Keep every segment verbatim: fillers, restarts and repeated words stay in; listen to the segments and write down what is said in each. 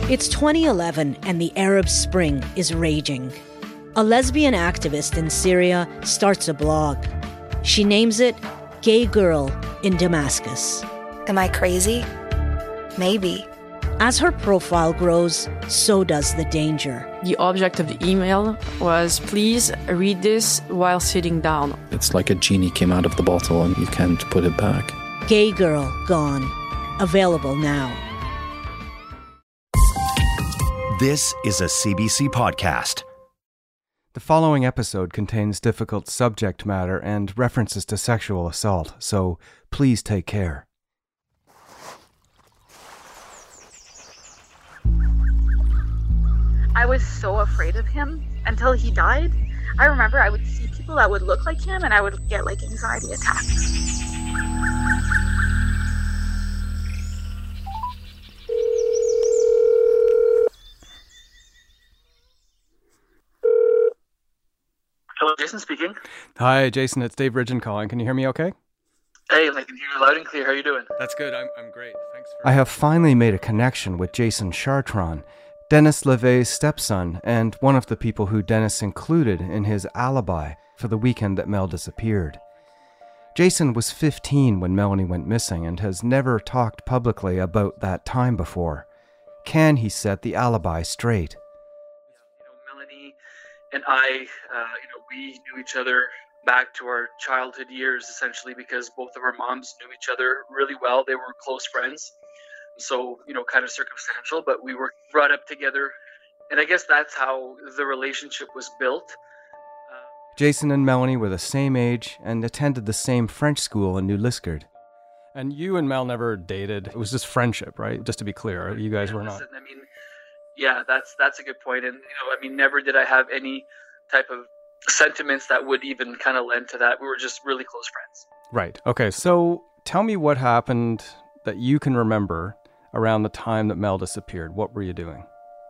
It's twenty eleven and the Arab Spring is raging. A lesbian activist in Syria starts a blog. She names it Gay Girl in Damascus. Am I crazy? Maybe. As her profile grows, so does the danger. The object of the email was, please read this while sitting down. It's like a genie came out of the bottle and you can't put it back. Gay Girl Gone. Available now. This is a C B C podcast. The following episode contains difficult subject matter and references to sexual assault, so please take care. I was so afraid of him until he died. I remember I would see people that would look like him and I would get like anxiety attacks. Hello, Jason speaking. Hi, Jason. It's Dave Ridgen calling. Can you hear me okay? Hey, I can hear you loud and clear. How are you doing? That's good. I'm I'm great. Thanks for... I have finally made a connection with Jason Chartrand, Dennis LeVay's stepson, and one of the people who Dennis included in his alibi for the weekend that Mel disappeared. Jason was fifteen when Melanie went missing and has never talked publicly about that time before. Can he set the alibi straight? You know, Melanie and I, uh, you know, we knew each other back to our childhood years, essentially, because both of our moms knew each other really well. They were close friends. So, you know, kind of circumstantial, but we were brought up together. And I guess that's how the relationship was built. Uh, Jason and Melanie were the same age and attended the same French school in New Liskeard. And you and Mel never dated. It was just friendship, right? Just to be clear, you guys were not. I mean, yeah, that's that's a good point. And, you know, I mean, never did I have any type of sentiments that would even kind of lend to that. We were just really close friends. Right. Okay. So tell me what happened that you can remember around the time that Mel disappeared. What were you doing?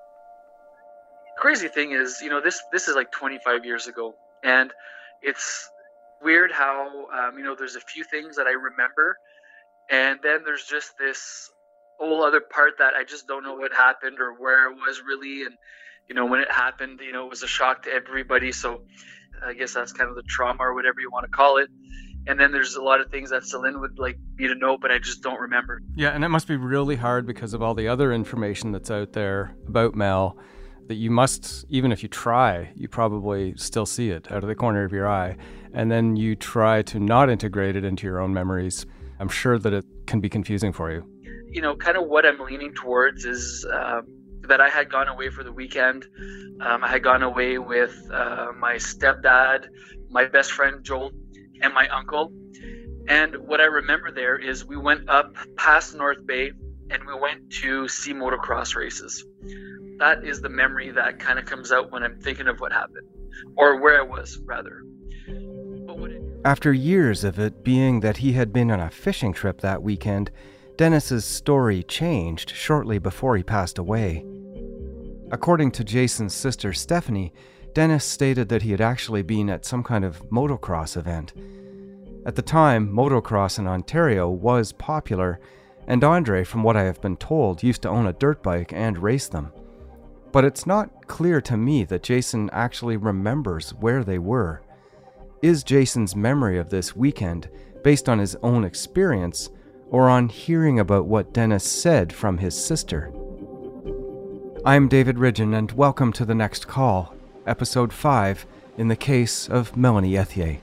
Crazy thing is, you know, this this is like twenty-five years ago, and it's weird how um, you know, there's a few things that I remember, and then there's just this whole other part that I just don't know what happened or where it was really. And you know, when it happened, you know, it was a shock to everybody. So I guess that's kind of the trauma or whatever you want to call it. And then there's a lot of things that Celine would like me to know, but I just don't remember. Yeah, and it must be really hard because of all the other information that's out there about Mel that you must, even if you try, you probably still see it out of the corner of your eye. And then you try to not integrate it into your own memories. I'm sure that it can be confusing for you. You know, kind of what I'm leaning towards is um, that I had gone away for the weekend. Um, I had gone away with uh, my stepdad, my best friend Joel, and my uncle. And what I remember there is we went up past North Bay and we went to see motocross races. That is the memory that kind of comes out when I'm thinking of what happened, or where I was, rather. But what it... After years of it being that he had been on a fishing trip that weekend, Dennis's story changed shortly before he passed away. According to Jason's sister Stephanie, Dennis stated that he had actually been at some kind of motocross event. At the time, motocross in Ontario was popular, and Andre, from what I have been told, used to own a dirt bike and race them. But it's not clear to me that Jason actually remembers where they were. Is Jason's memory of this weekend based on his own experience or on hearing about what Dennis said from his sister? I'm David Ridgen, and welcome to The Next Call, Episode five, in the case of Melanie Ethier.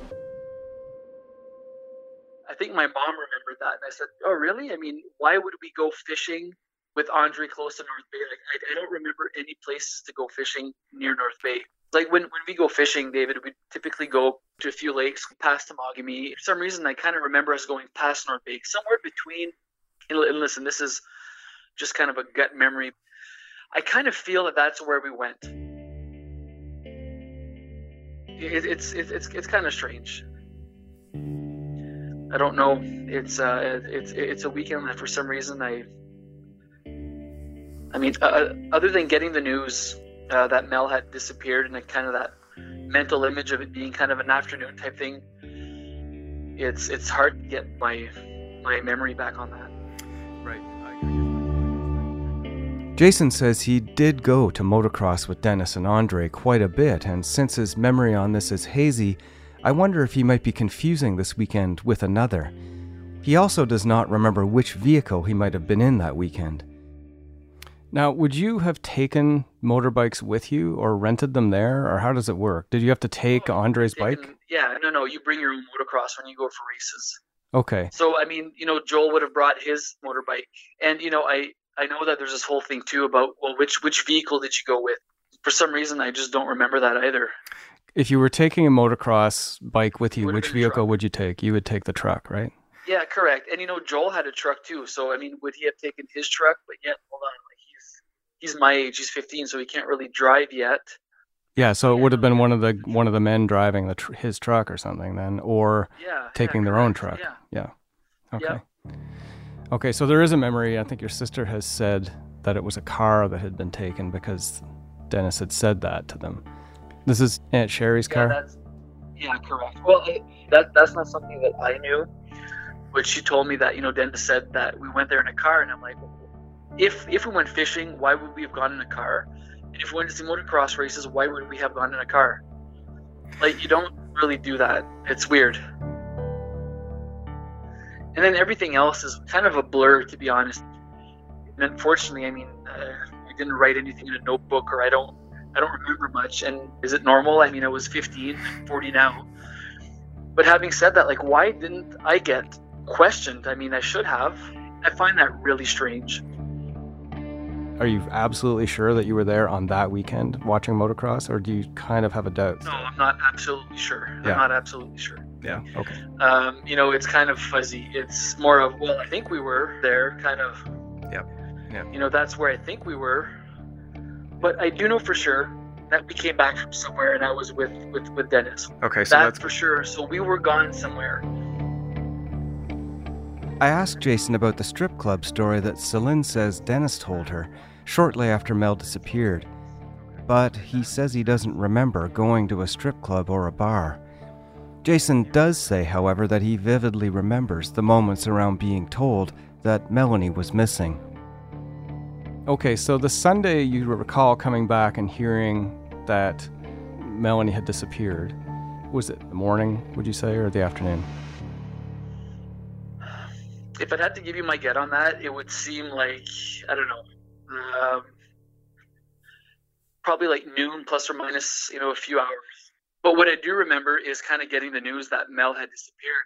I think my mom remembered that, and I said, oh, really? I mean, why would we go fishing with Andre close to North Bay? Like, I, I don't remember any places to go fishing near North Bay. Like, when, when we go fishing, David, we typically go to a few lakes past Temagami. For some reason, I kind of remember us going past North Bay, somewhere between, and listen, this is just kind of a gut memory. I kind of feel that that's where we went. It, it's it's it's it's kind of strange. I don't know. It's uh it's it's a weekend that for some reason I. I mean, uh, other than getting the news uh, that Mel had disappeared and kind of that mental image of it being kind of an afternoon type thing, it's it's hard to get my my memory back on that. Right. Jason says he did go to motocross with Dennis and Andre quite a bit, and since his memory on this is hazy, I wonder if he might be confusing this weekend with another. He also does not remember which vehicle he might have been in that weekend. Now, would you have taken motorbikes with you or rented them there, or how does it work? Did you have to take oh, Andre's taken, bike? Yeah, no, no, you bring your own motocross when you go for races. Okay. So, I mean, you know, Joel would have brought his motorbike. And, you know, I, I know that there's this whole thing, too, about, well, which which vehicle did you go with? For some reason, I just don't remember that either. If you were taking a motocross bike with you, which vehicle would you take? You would take the truck, right? Yeah, correct. And, you know, Joel had a truck, too. So, I mean, would he have taken his truck? But yet, hold on, like, he's my age. He's fifteen, so he can't really drive yet. Yeah, so it would have been one of the one of the men driving the tr- his truck or something then, or yeah, taking yeah, their own truck. Yeah. Yeah. Okay. Yeah. Okay, so there is a memory. I think your sister has said that it was a car that had been taken because Dennis had said that to them. This is Aunt Sherry's yeah, car? That's, yeah, correct. Well, I, that that's not something that I knew, but she told me that, you know, Dennis said that we went there in a car, and I'm like, If if we went fishing, why would we have gone in a car? And if we went to see motocross races, why would we have gone in a car? Like, you don't really do that. It's weird. And then everything else is kind of a blur, to be honest. And unfortunately, I mean, uh, I didn't write anything in a notebook, or I don't, I don't remember much. And is it normal? I mean, I was fifteen, I'm forty now. But having said that, like, why didn't I get questioned? I mean, I should have. I find that really strange. Are you absolutely sure that you were there on that weekend watching motocross, or do you kind of have a doubt? No, I'm not absolutely sure. Yeah. I'm not absolutely sure. Yeah, okay. Um, you know, it's kind of fuzzy. It's more of, well, I think we were there, kind of. Yep. Yeah. You know, that's where I think we were. But I do know for sure that we came back from somewhere, and I was with, with, with Dennis. Okay, so that's, that's for sure. So we were gone somewhere. I asked Jason about the strip club story that Celine says Dennis told her shortly after Mel disappeared, but he says he doesn't remember going to a strip club or a bar. Jason does say, however, that he vividly remembers the moments around being told that Melanie was missing. Okay, so the Sunday you recall coming back and hearing that Melanie had disappeared, was it the morning, would you say, or the afternoon? If I'd had to give you my get on that, it would seem like, I don't know, um, probably like noon plus or minus, you know, a few hours. But what I do remember is kind of getting the news that Mel had disappeared.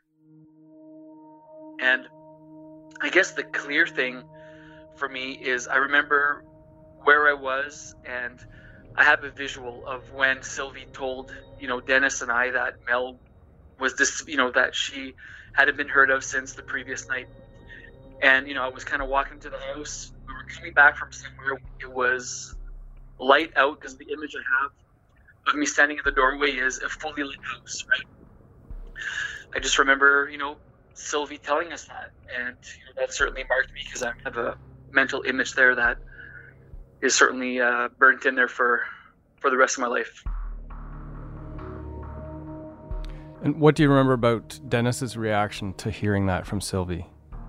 And I guess the clear thing for me is I remember where I was, and I have a visual of when Sylvie told, you know, Dennis and I that Mel was this, you know, that she hadn't been heard of since the previous night. And, you know, I was kind of walking to the house. We were coming back from somewhere. It was light out, because the image I have of me standing in the doorway is a fully lit house, right? I just remember, you know, Sylvie telling us that. And you know, that certainly marked me, because I have a mental image there that is certainly uh, burnt in there for, for the rest of my life. And what do you remember about Dennis's reaction to hearing that from Sylvie?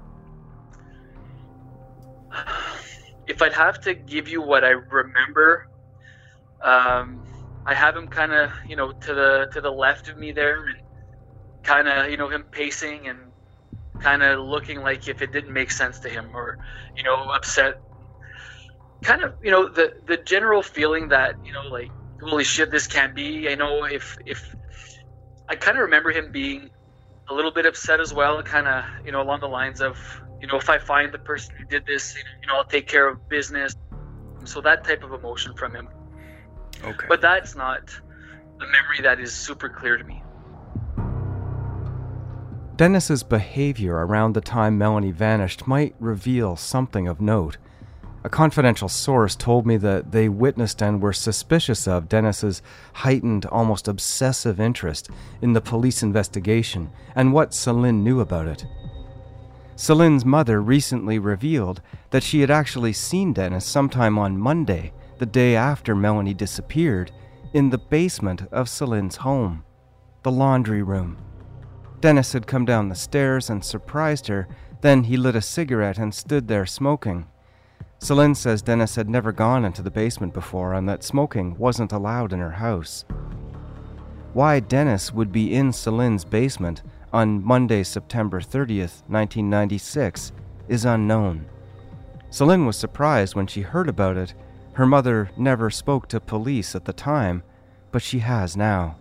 If I'd have to give you what I remember, um, I have him kind of, you know, to the to the left of me there, and kind of, you know, him pacing and kind of looking like if it didn't make sense to him, or, you know, upset. Kind of, you know, the the general feeling that, you know, like, holy shit, this can't be. I know if if I kind of remember him being a little bit upset as well, kind of, you know, along the lines of, you know, if I find the person who did this, you know, I'll take care of business. So that type of emotion from him. Okay. But that's not a memory that is super clear to me. Dennis's behavior around the time Melanie vanished might reveal something of note. A confidential source told me that they witnessed and were suspicious of Dennis's heightened, almost obsessive interest in the police investigation and what Celine knew about it. Celine's mother recently revealed that she had actually seen Dennis sometime on Monday, the day after Melanie disappeared, in the basement of Celine's home, the laundry room. Dennis had come down the stairs and surprised her, then he lit a cigarette and stood there smoking. Celine says Dennis had never gone into the basement before and that smoking wasn't allowed in her house. Why Dennis would be in Celine's basement on Monday, September thirtieth, nineteen ninety-six, is unknown. Celine was surprised when she heard about it. Her mother never spoke to police at the time, but she has now.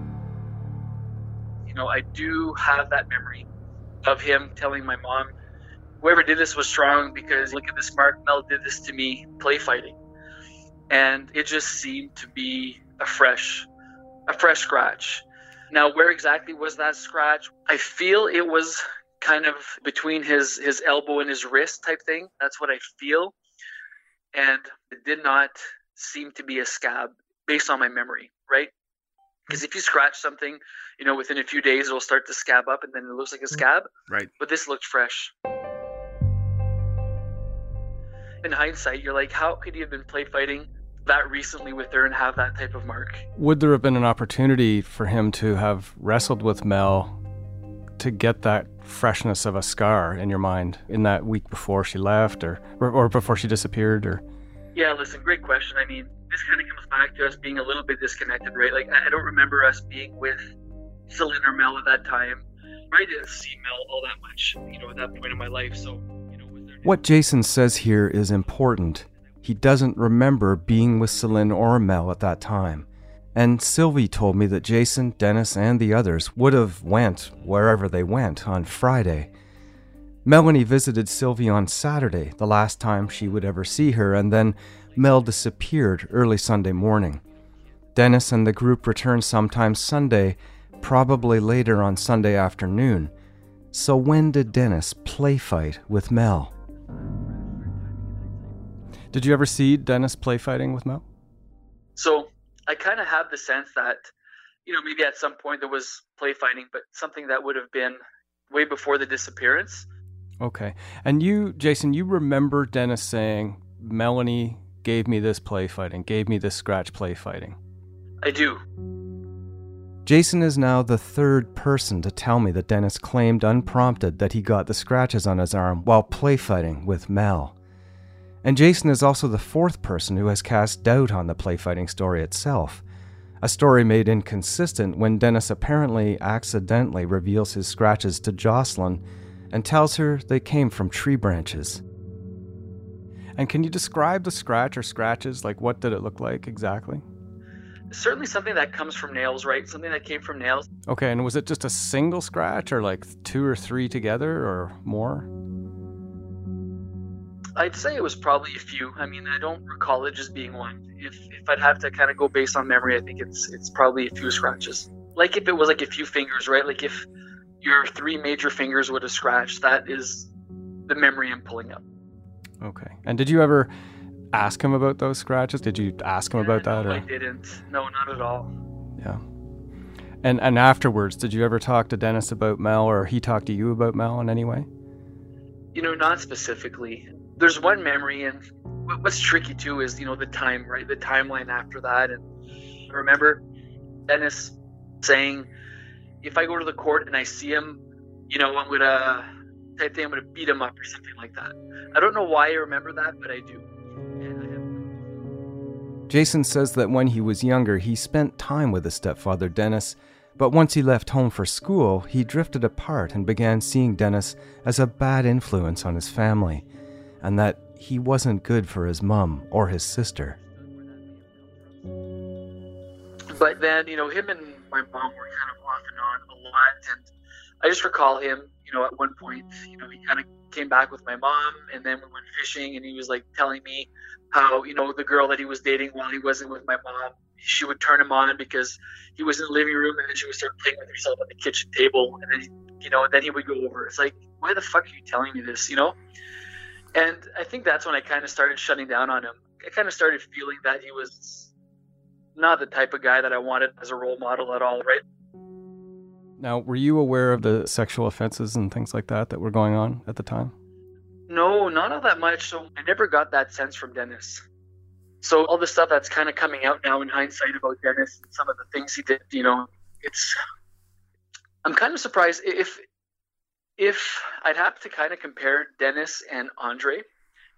You know, I do have that memory of him telling my mom, whoever did this was strong because look at this mark, Mel did this to me, play fighting. And it just seemed to be a fresh, a fresh scratch. Now, where exactly was that scratch? I feel it was kind of between his, his elbow and his wrist type thing. That's what I feel. And it did not seem to be a scab based on my memory, right? Because if you scratch something, you know, within a few days, it'll start to scab up and then it looks like a scab. Right. But this looked fresh. In hindsight, you're like, how could he have been play fighting that recently with her and have that type of mark? Would there have been an opportunity for him to have wrestled with Mel to get that freshness of a scar in your mind in that week before she left or, or, or before she disappeared? Or Yeah, listen, great question. I mean, this kind of comes back to us being a little bit disconnected, right? Like, I don't remember us being with Celine or Mel at that time. I didn't see Mel all that much, you know, at that point in my life. So, you know, was there... What Jason says here is important. He doesn't remember being with Celine or Mel at that time. And Sylvie told me that Jason, Dennis, and the others would have went wherever they went on Friday. Melanie visited Sylvie on Saturday, the last time she would ever see her, and then Mel disappeared early Sunday morning. Dennis and the group returned sometime Sunday, probably later on Sunday afternoon. So when did Dennis play fight with Mel? Did you ever see Dennis play fighting with Mel? So I kind of have the sense that, you know, maybe at some point there was play fighting, but something that would have been way before the disappearance. Okay. And you, Jason, you remember Dennis saying, Melanie gave me this play fighting, gave me this scratch play fighting? I do. Jason is now the third person to tell me that Dennis claimed unprompted that he got the scratches on his arm while play fighting with Mel. And Jason is also the fourth person who has cast doubt on the play fighting story itself. A story made inconsistent when Dennis apparently accidentally reveals his scratches to Jocelyn and tells her they came from tree branches. And can you describe the scratch or scratches? Like, what did it look like exactly? Certainly something that comes from nails, right? Something that came from nails. Okay, and was it just a single scratch or like two or three together or more? I'd say it was probably a few. I mean, I don't recall it just being one. If if I'd have to kind of go based on memory, I think it's it's probably a few scratches. Like if it was like a few fingers, right? Like if your three major fingers would have scratched, that is the memory I'm pulling up. Okay. And did you ever ask him about those scratches? Did you ask him yeah, about that? No, or? I didn't. No, not at all. Yeah. And and afterwards, did you ever talk to Dennis about Mel, or he talked to you about Mel in any way? You know, not specifically. There's one memory, and what's tricky too is, you know, the time, right? The timeline after that. And I remember Dennis saying, if I go to the court and I see him, you know, I'm going to, type thing, I'm going to beat him up or something like that. I don't know why I remember that, but I do. Jason says that when he was younger, he spent time with his stepfather, Dennis, but once he left home for school, he drifted apart and began seeing Dennis as a bad influence on his family, and that he wasn't good for his mom or his sister. But then, you know, him and my mom were kind of off and on a lot, and I just recall him, you know, at one point, you know, he kind of came back with my mom, and then we went fishing, and he was like telling me how, you know, the girl that he was dating while he wasn't with my mom, she would turn him on because he was in the living room, and then she would start playing with herself at the kitchen table, and then, you know, and then he would go over. It's like, why the fuck are you telling me this, you know? And I think that's when I kind of started shutting down on him. I kind of started feeling that he was not the type of guy that I wanted as a role model at all, right? Now, were you aware of the sexual offenses and things like that that were going on at the time? No, not all that much. So I never got that sense from Dennis. So all the stuff that's kind of coming out now in hindsight about Dennis and some of the things he did, you know, it's, I'm kind of surprised if, if I'd have to kind of compare Dennis and Andre,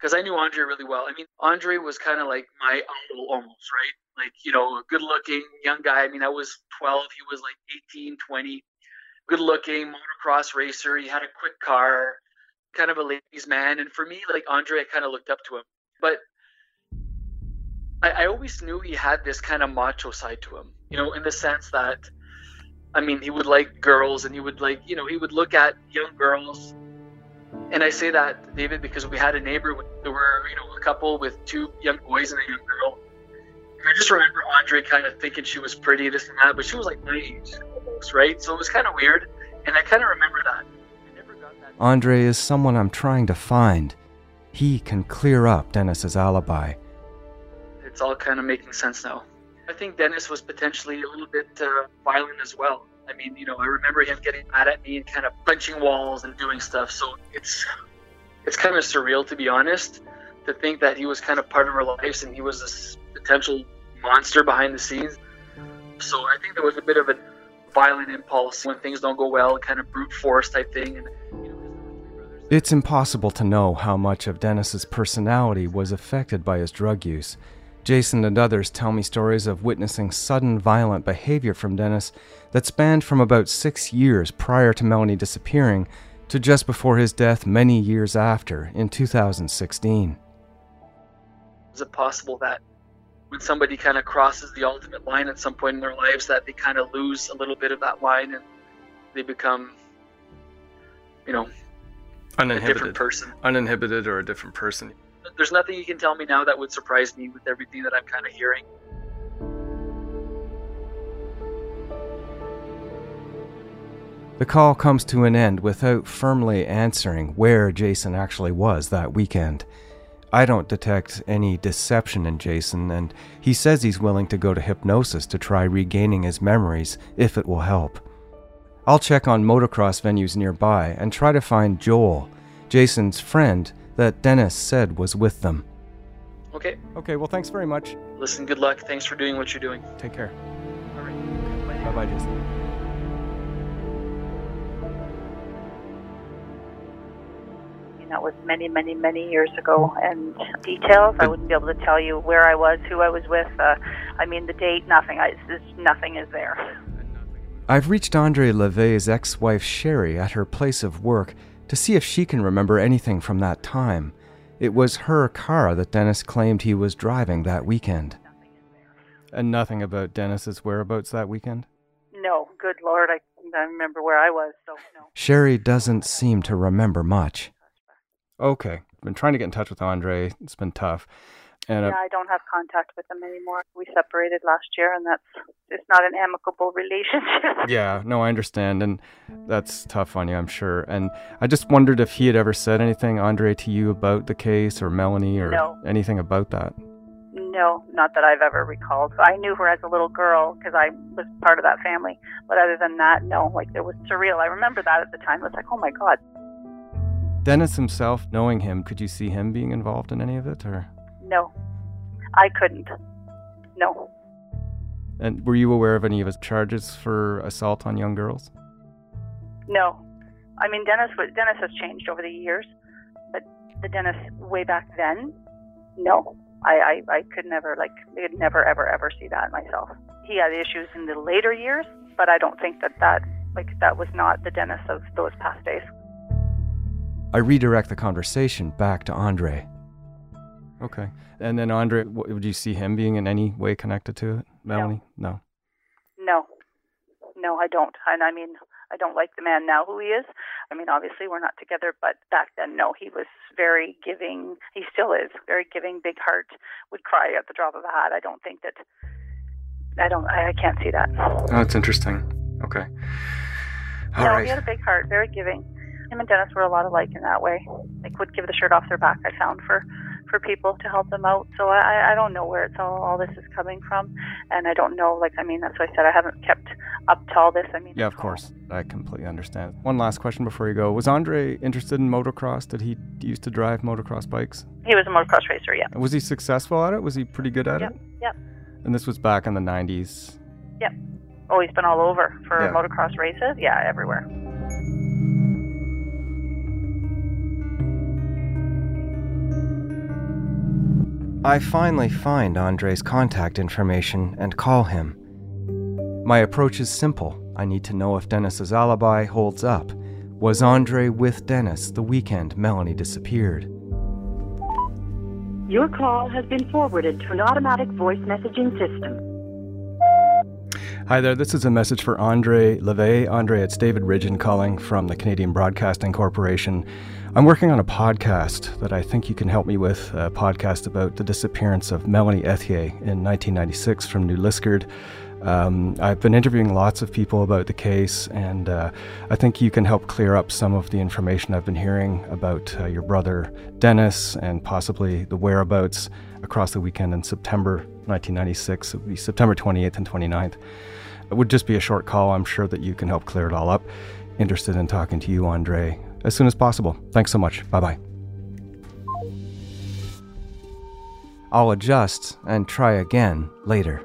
because I knew Andre really well. I mean, Andre was kind of like my uncle almost, right? Like, you know, a good-looking young guy. I mean, I was twelve. He was like eighteen, twenty. Good-looking motocross racer. He had a quick car, kind of a ladies' man. And for me, like Andre, I kind of looked up to him. But I, I always knew he had this kind of macho side to him, you know, in the sense that, I mean, he would like girls and he would like, you know, he would look at young girls. And I say that, David, because we had a neighbor, there were, you know, a couple with two young boys and a young girl. And I just remember Andre kind of thinking she was pretty, this and that, but she was like my age almost, right? So it was kind of weird. And I kind of remember that. I never got that. Andre is someone I'm trying to find. He can clear up Dennis's alibi. It's all kind of making sense now. I think Dennis was potentially a little bit uh, violent as well. I mean, you know, I remember him getting mad at me and kind of punching walls and doing stuff. So it's it's kind of surreal, to be honest, to think that he was kind of part of our lives and he was this potential monster behind the scenes. So I think there was a bit of a violent impulse when things don't go well, kind of brute force type thing. And, you know, it's impossible to know how much of Dennis's personality was affected by his drug use. Jason and others tell me stories of witnessing sudden violent behavior from Dennis that spanned from about six years prior to Melanie disappearing to just before his death many years after, in two thousand sixteen. Is it possible that when somebody kind of crosses the ultimate line at some point in their lives that they kind of lose a little bit of that line and they become, you know, uninhibited. a different person? Uninhibited or a different person. There's nothing you can tell me now that would surprise me with everything that I'm kind of hearing. The call comes to an end without firmly answering where Jason actually was that weekend. I don't detect any deception in Jason, and he says he's willing to go to hypnosis to try regaining his memories if it will help. I'll check on motocross venues nearby and try to find Joel, Jason's friend that Dennis said was with them. Okay. Okay, well, thanks very much. Listen, good luck. Thanks for doing what you're doing. Take care. All right. Bye-bye, Jason. That was many, many, many years ago, and details, I wouldn't be able to tell you where I was, who I was with, uh, I mean, the date, nothing, I, just, nothing is there. I've reached Andre LeVay's ex-wife Sherry at her place of work to see if she can remember anything from that time. It was her car that Dennis claimed he was driving that weekend. And nothing about Dennis's whereabouts that weekend? No, good Lord, I, I remember where I was, so no. Sherry doesn't seem to remember much. Okay. I've been trying to get in touch with Andre. It's been tough. And, uh, yeah, I don't have contact with him anymore. We separated last year, and that's it's not an amicable relationship. Yeah, no, I understand. And that's tough on you, I'm sure. And I just wondered if he had ever said anything, Andre, to you about the case or Melanie or no. anything about that. No, not that I've ever recalled. I knew her as a little girl because I was part of that family. But other than that, no, like it was surreal. I remember that at the time. It was like, oh my God. Dennis himself, knowing him, could you see him being involved in any of it, or? No, I couldn't. No. And were you aware of any of his charges for assault on young girls? No. I mean, Dennis was, Dennis has changed over the years, but the Dennis way back then, no. I, I, I could never, like, I could never, ever, ever see that myself. He had issues in the later years, but I don't think that that, like, that was not the Dennis of those past days. I redirect the conversation back to Andre. Okay. And then Andre, would you see him being in any way connected to it, Melanie? No. No. No, I don't. And I mean, I don't like the man now who he is. I mean, obviously we're not together, but back then, no, he was very giving. He still is very giving, big heart, would cry at the drop of a hat. I don't think that, I don't, I, I can't see that. Oh, that's interesting. Okay. All no, right. He had a big heart, very giving. Him and Dennis were a lot alike in that way. Like, would give the shirt off their back, I found, for, for people to help them out. So I, I don't know where it's all, all this is coming from. And I don't know, like, I mean, that's why I said I haven't kept up to all this. I mean, yeah, of course. I completely understand. One last question before you go. Was Andre interested in motocross? Did he used to drive motocross bikes? He was a motocross racer, yeah. Was he successful at it? Was he pretty good at yep, it? Yep. And this was back in the nineties? Yep. Oh, he's been all over for yeah. motocross races? Yeah, everywhere. I finally find Andre's contact information and call him. My approach is simple. I need to know if Dennis's alibi holds up. Was Andre with Dennis the weekend Melanie disappeared? Your call has been forwarded to an automatic voice messaging system. Hi there, this is a message for Andre LeVay. Andre, it's David Ridgen calling from the Canadian Broadcasting Corporation. I'm working on a podcast that I think you can help me with, a podcast about the disappearance of Melanie Ethier in nineteen ninety-six from New Liskeard. Um, I've been interviewing lots of people about the case, and uh, I think you can help clear up some of the information I've been hearing about uh, your brother Dennis and possibly the whereabouts across the weekend in September nineteen ninety-six. It would be September twenty-eighth and twenty-ninth. It would just be a short call. I'm sure that you can help clear it all up. Interested in talking to you, Andre, as soon as possible. Thanks so much. Bye-bye. I'll adjust and try again later.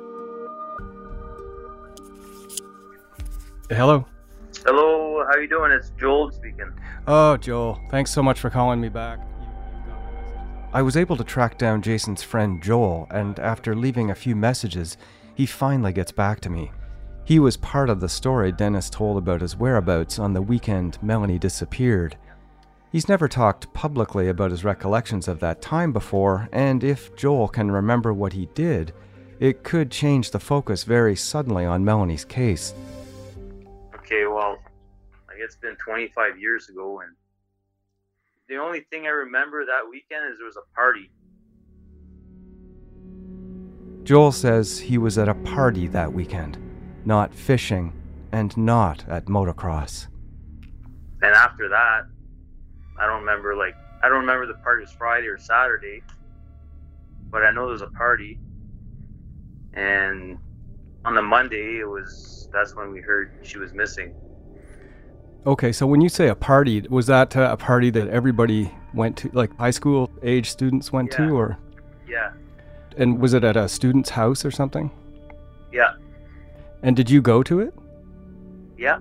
Hello? Hello, how you doing? It's Joel speaking. Oh, Joel. Thanks so much for calling me back. I was able to track down Jason's friend Joel, and after leaving a few messages, he finally gets back to me. He was part of the story Dennis told about his whereabouts on the weekend Melanie disappeared. He's never talked publicly about his recollections of that time before, and if Joel can remember what he did, it could change the focus very suddenly on Melanie's case. Okay, well, I guess it's been twenty-five years ago, and the only thing I remember that weekend is there was a party. Joel says he was at a party that weekend, not fishing, and not at motocross. And after that, I don't remember, like, I don't remember the party was Friday or Saturday, but I know there was a party. And on the Monday, it was, that's when we heard she was missing. Okay, so when you say a party, was that uh, a party that everybody went to, like high school age students went Yeah. to, or? Yeah. And was it at a student's house or something? Yeah. And did you go to it? Yeah.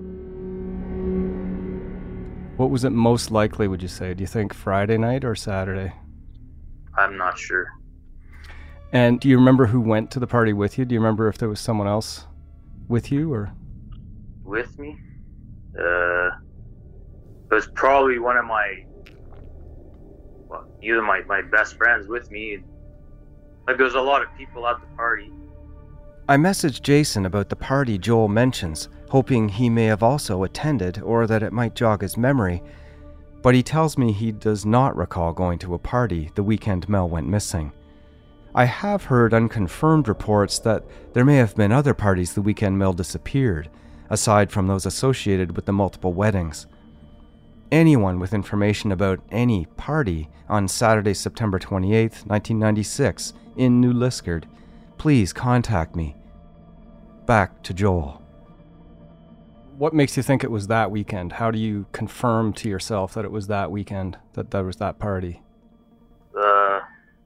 What was it most likely, would you say? Do you think Friday night or Saturday? I'm not sure. And do you remember who went to the party with you? Do you remember if there was someone else with you, or? With me? Uh, it was probably one of my, well, either my, my best friends with me. Like, there was a lot of people at the party. I messaged Jason about the party Joel mentions, hoping he may have also attended or that it might jog his memory, but he tells me he does not recall going to a party the weekend Mel went missing. I have heard unconfirmed reports that there may have been other parties the weekend Mel disappeared, aside from those associated with the multiple weddings. Anyone with information about any party on Saturday, September twenty-eighth, nineteen ninety-six, in New Liskeard, please contact me. Back to Joel. What makes you think it was that weekend? How do you confirm to yourself that it was that weekend, that there was that party? Uh,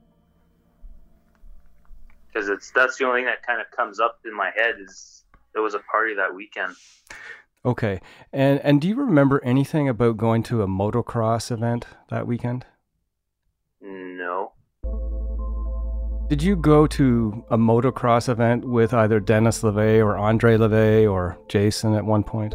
because it's that's the only thing that kind of comes up in my head is there was a party that weekend. Okay. And and do you remember anything about going to a motocross event that weekend? No. Did you go to a motocross event with either Dennis LeVay or Andre LeVay or Jason at one point?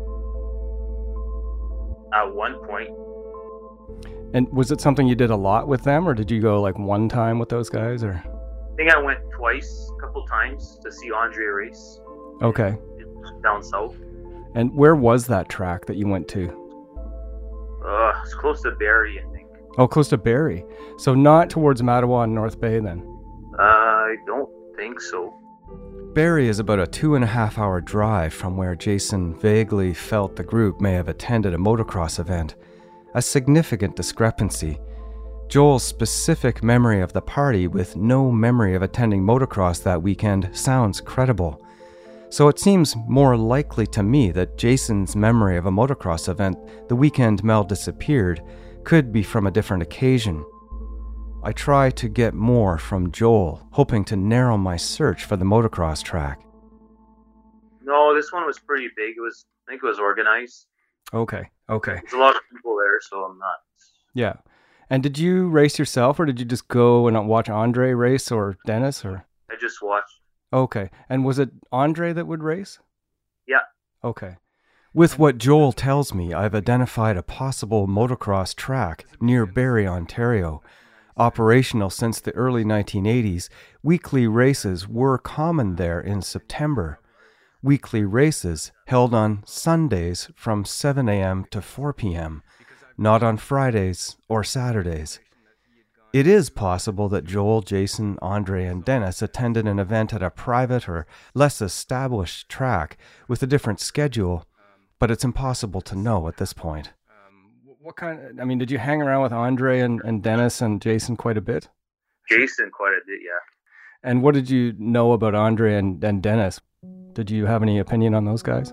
At one point. And was it something you did a lot with them, or did you go like one time with those guys, or? I think I went twice, a couple times, to see Andre race. Okay. Down south. And where was that track that you went to? Uh, it's close to Barrie, I think. Oh, close to Barrie. So not towards Mattawa and North Bay then? Uh, I don't think so. Barrie is about a two and a half hour drive from where Jason vaguely felt the group may have attended a motocross event. A significant discrepancy. Joel's specific memory of the party with no memory of attending motocross that weekend sounds credible. So it seems more likely to me that Jason's memory of a motocross event the weekend Mel disappeared could be from a different occasion. I try to get more from Joel, hoping to narrow my search for the motocross track. No, this one was pretty big. It was, I think it was organized. Okay, okay. There's a lot of people there, so I'm not. Yeah. And did you race yourself, or did you just go and watch Andre race, or Dennis, or? I just watched. Okay. And was it Andre that would race? Yeah. Okay. With what Joel tells me, I've identified a possible motocross track near Barrie, Ontario. Operational since the early nineteen eighties, weekly races were common there in September. Weekly races held on Sundays from seven a.m. to four p.m., not on Fridays or Saturdays. It is possible that Joel, Jason, Andre, and Dennis attended an event at a private or less established track with a different schedule, but it's impossible to know at this point. What kind of, I mean, did you hang around with Andre and, and Dennis and Jason quite a bit? Jason quite a bit, yeah. And what did you know about Andre and, and Dennis? Did you have any opinion on those guys?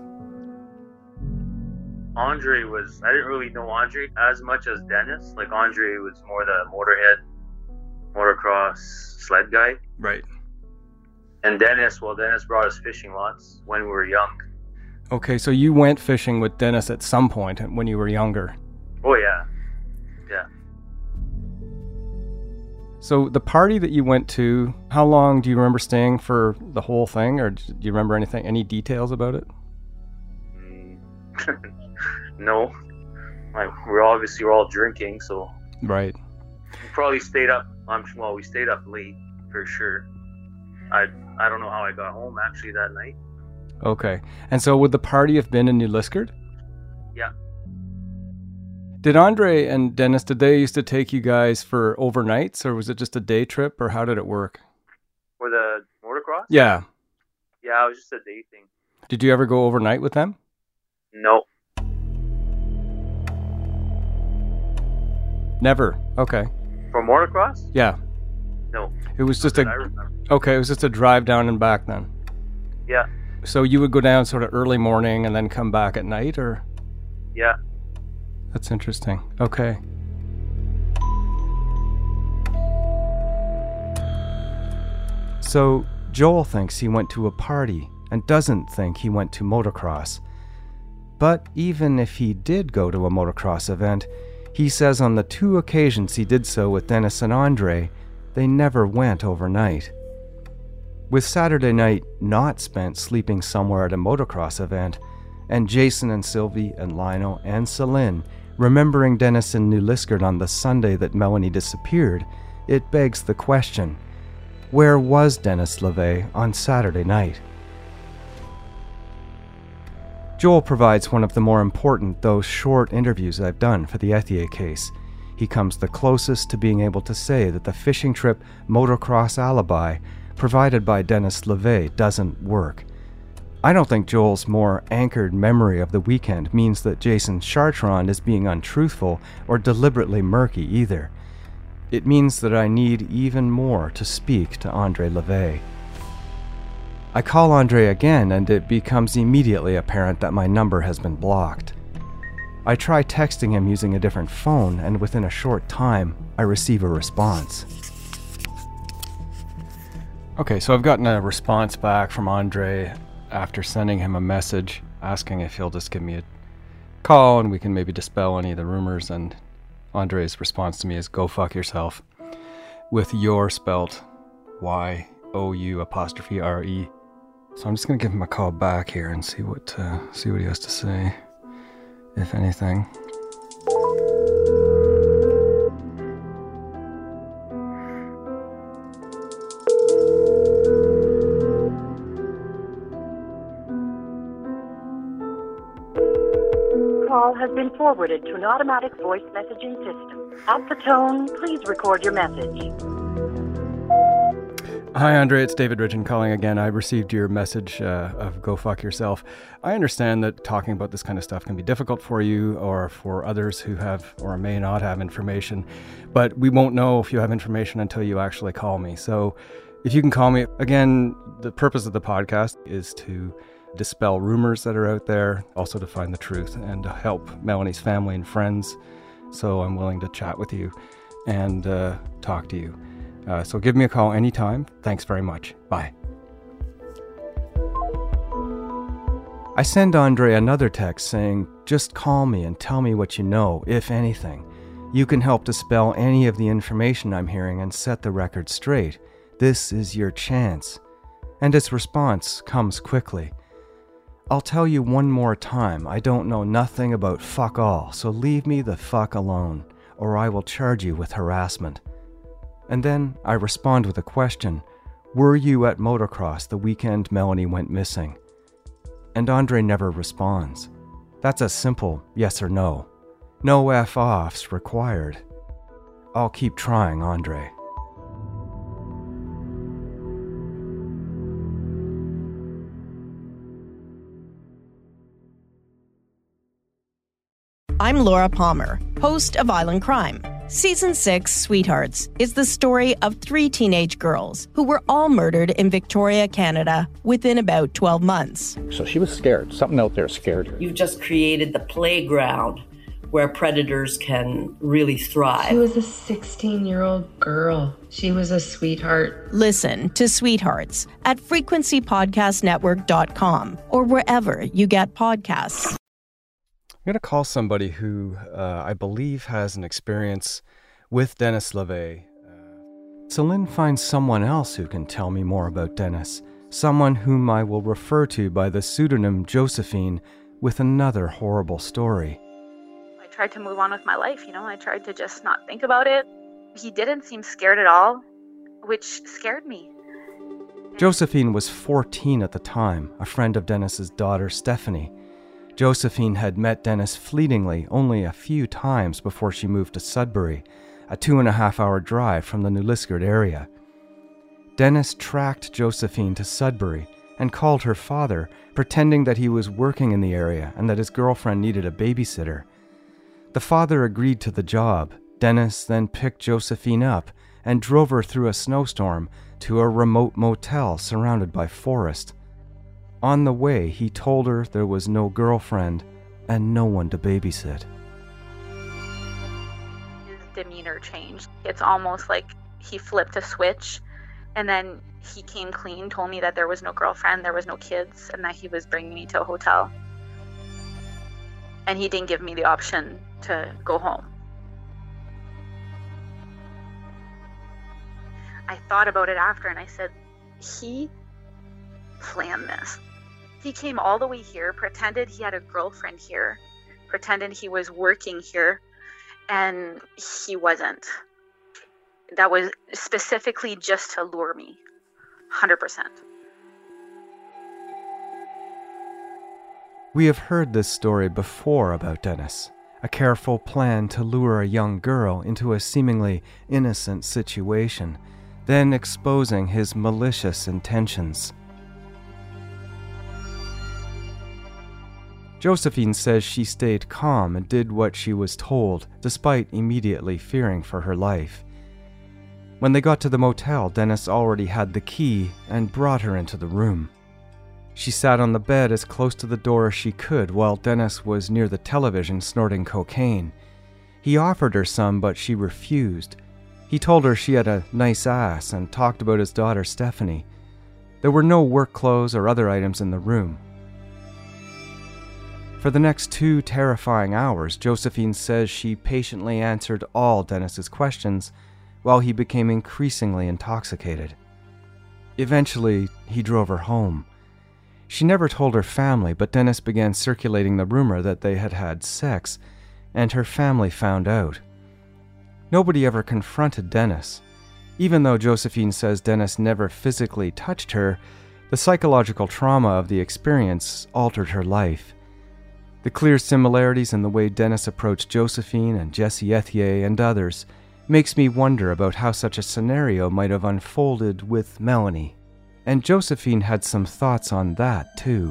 Andre was, I didn't really know Andre as much as Dennis. Like, Andre was more the motorhead, motocross sled guy. Right. And Dennis, well, Dennis brought us fishing lots when we were young. Okay, so you went fishing with Dennis at some point when you were younger. Oh, yeah. Yeah. So the party that you went to, how long do you remember staying for the whole thing, or do you remember anything, any details about it? Mm. No. Like, we're obviously we're all drinking, so. Right. We probably stayed up, I'm well, we stayed up late, for sure. I I don't know how I got home, actually, that night. Okay. And so would the party have been in New Liskeard? Yeah. Did Andre and Dennis, did they used to take you guys for overnights, or was it just a day trip, or how did it work? For the motocross? Yeah. Yeah, it was just a day thing. Did you ever go overnight with them? No. Never. Okay. For motocross? Yeah. No. It was just a, I remember. Okay, it was just a drive down and back then. Yeah. So you would go down sort of early morning and then come back at night, or? Yeah. That's interesting. Okay. So Joel thinks he went to a party and doesn't think he went to motocross. But even if he did go to a motocross event, he says on the two occasions he did so with Dennis and Andre, they never went overnight. With Saturday night not spent sleeping somewhere at a motocross event, and Jason and Sylvie and Lionel and Celine remembering Dennis in New Liskeard on the Sunday that Melanie disappeared, it begs the question, where was Dennis LeVay on Saturday night? Joel provides one of the more important, though short, interviews I've done for the Ethier case. He comes the closest to being able to say that the fishing trip motocross alibi provided by Dennis LeVay doesn't work. I don't think Joel's more anchored memory of the weekend means that Jason Chartrand is being untruthful or deliberately murky either. It means that I need even more to speak to Andre LeVay. I call Andre again and it becomes immediately apparent that my number has been blocked. I try texting him using a different phone, and within a short time, I receive a response. Okay, so I've gotten a response back from Andre after sending him a message asking if he'll just give me a call and we can maybe dispel any of the rumors, and Andre's response to me is go fuck yourself, with your spelt Y O U apostrophe R E. So I'm just going to give him a call back here and see what uh, see what he has to say, if anything. Call has been forwarded to an automatic voice messaging system. At the tone, please record your message. Hi, Andre. It's David Ridgen calling again. I received your message uh, of go fuck yourself. I understand that talking about this kind of stuff can be difficult for you or for others who have or may not have information, but we won't know if you have information until you actually call me. So if you can call me, again, the purpose of the podcast is to dispel rumors that are out there, also to find the truth and to help Melanie's family and friends. So I'm willing to chat with you and uh, talk to you. Uh, so give me a call anytime. Thanks very much. Bye. I send Andre another text saying, just call me and tell me what you know, if anything. You can help dispel any of the information I'm hearing and set the record straight. This is your chance. And its response comes quickly. I'll tell you one more time, I don't know nothing about fuck all, so leave me the fuck alone, or I will charge you with harassment. And then I respond with a question. Were you at motocross the weekend Melanie went missing? And Andre never responds. That's a simple yes or no. No F-offs required. I'll keep trying, Andre. I'm Laura Palmer, host of Island Crime. Season six, Sweethearts, is the story of three teenage girls who were all murdered in Victoria, Canada, within about twelve months. So she was scared. Something out there scared her. You've just created the playground where predators can really thrive. She was a sixteen-year-old girl. She was a sweetheart. Listen to Sweethearts at frequency podcast network dot com or wherever you get podcasts. I'm going to call somebody who uh, I believe has an experience with Dennis LeVay. Uh, so Lynn finds someone else who can tell me more about Dennis, someone whom I will refer to by the pseudonym Josephine with another horrible story. I tried to move on with my life, you know, I tried to just not think about it. He didn't seem scared at all, which scared me. Josephine was fourteen at the time, a friend of Dennis's daughter, Stephanie. Josephine had met Dennis fleetingly only a few times before she moved to Sudbury, a two and a half hour drive from the New Liskeard area. Dennis tracked Josephine to Sudbury and called her father, pretending that he was working in the area and that his girlfriend needed a babysitter. The father agreed to the job. Dennis then picked Josephine up and drove her through a snowstorm to a remote motel surrounded by forest. On the way, he told her there was no girlfriend and no one to babysit. His demeanor changed. It's almost like he flipped a switch, and then he came clean, told me that there was no girlfriend, there was no kids, and that he was bringing me to a hotel. And he didn't give me the option to go home. I thought about it after, and I said, he planned this. He came all the way here, pretended he had a girlfriend here, pretended he was working here, and he wasn't. That was specifically just to lure me, one hundred percent. We have heard this story before about Dennis, a careful plan to lure a young girl into a seemingly innocent situation, then exposing his malicious intentions. Josephine says she stayed calm and did what she was told, despite immediately fearing for her life. When they got to the motel, Dennis already had the key and brought her into the room. She sat on the bed as close to the door as she could while Dennis was near the television snorting cocaine. He offered her some, but she refused. He told her she had a nice ass and talked about his daughter Stephanie. There were no work clothes or other items in the room. For the next two terrifying hours, Josephine says she patiently answered all Dennis's questions while he became increasingly intoxicated. Eventually, he drove her home. She never told her family, but Dennis began circulating the rumor that they had had sex, and her family found out. Nobody ever confronted Dennis. Even though Josephine says Dennis never physically touched her, the psychological trauma of the experience altered her life. The clear similarities in the way Dennis approached Josephine and Jesse Ethier and others makes me wonder about how such a scenario might have unfolded with Melanie. And Josephine had some thoughts on that, too.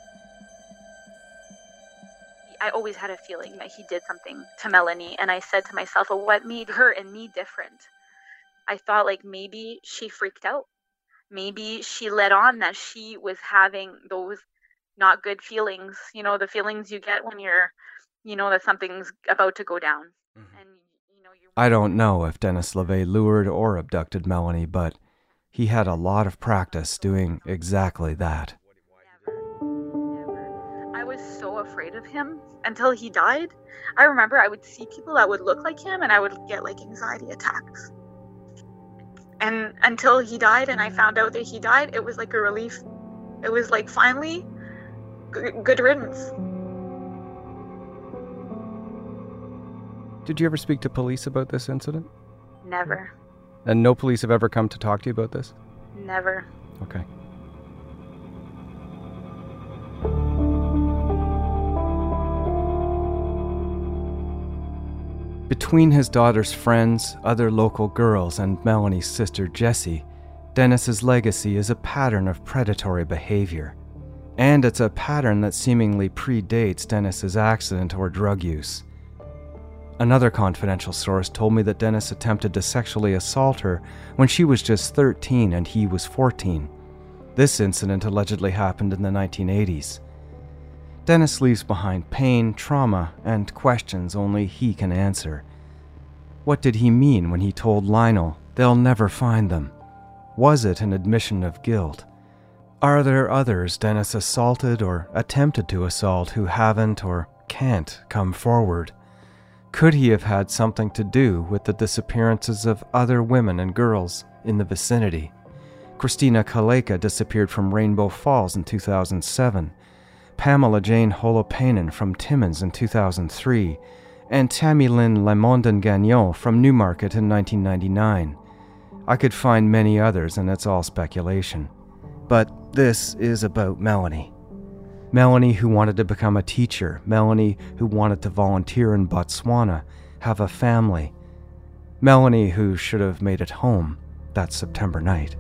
I always had a feeling that he did something to Melanie, and I said to myself, well, what made her and me different? I thought like maybe she freaked out. Maybe she let on that she was having those not good feelings, you know, the feelings you get when you're, you know, that something's about to go down. Mm-hmm. And you know, you're... I don't know if Dennis LeVay lured or abducted Melanie, but he had a lot of practice doing exactly that. Never. Never. I was so afraid of of him until he died. I remember I would see people that would look like him and I would get like anxiety attacks. And until he died and I found out that he died, it was like a relief. It was like, finally, g- good riddance. Did you ever speak to police about this incident? Never. And no police have ever come to talk to you about this? Never. Okay. Between his daughter's friends, other local girls, and Melanie's sister Jessie, Dennis's legacy is a pattern of predatory behavior. And it's a pattern that seemingly predates Dennis's accident or drug use. Another confidential source told me that Dennis attempted to sexually assault her when she was just thirteen and he was fourteen. This incident allegedly happened in the nineteen eighties. Dennis leaves behind pain, trauma, and questions only he can answer. What did he mean when he told Lionel they'll never find them? Was it an admission of guilt? Are there others Dennis assaulted or attempted to assault who haven't or can't come forward? Could he have had something to do with the disappearances of other women and girls in the vicinity? Christina Kaleka disappeared from Rainbow Falls in two thousand seven, Pamela Jane Holopainen from Timmins in two thousand three, and Tammy Lynn Lamondon Gagnon from Newmarket in nineteen ninety-nine. I could find many others, and it's all speculation. But this is about Melanie. Melanie who wanted to become a teacher, Melanie who wanted to volunteer in Botswana, have a family. Melanie who should have made it home that September night.